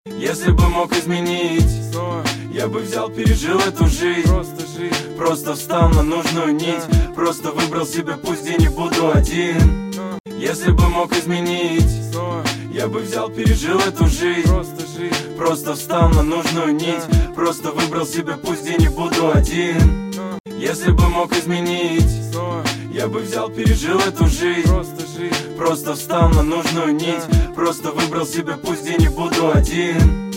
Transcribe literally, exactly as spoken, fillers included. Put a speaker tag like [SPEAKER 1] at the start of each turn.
[SPEAKER 1] Если бы мог изменить, я бы взял, пережил эту жизнь. Просто жизнь. Просто встал на нужную нить. Просто выбрал себе путь, где не буду один. Если бы мог изменить, я бы взял, пережил эту жизнь. Просто жизнь. Просто встал на нужную нить. Просто выбрал себе путь, где не буду один. Если бы мог изменить, я бы взял, пережил эту жизнь. Просто жизнь. Просто встал на нужную нить. Просто выбрал себе путь, где не буду один.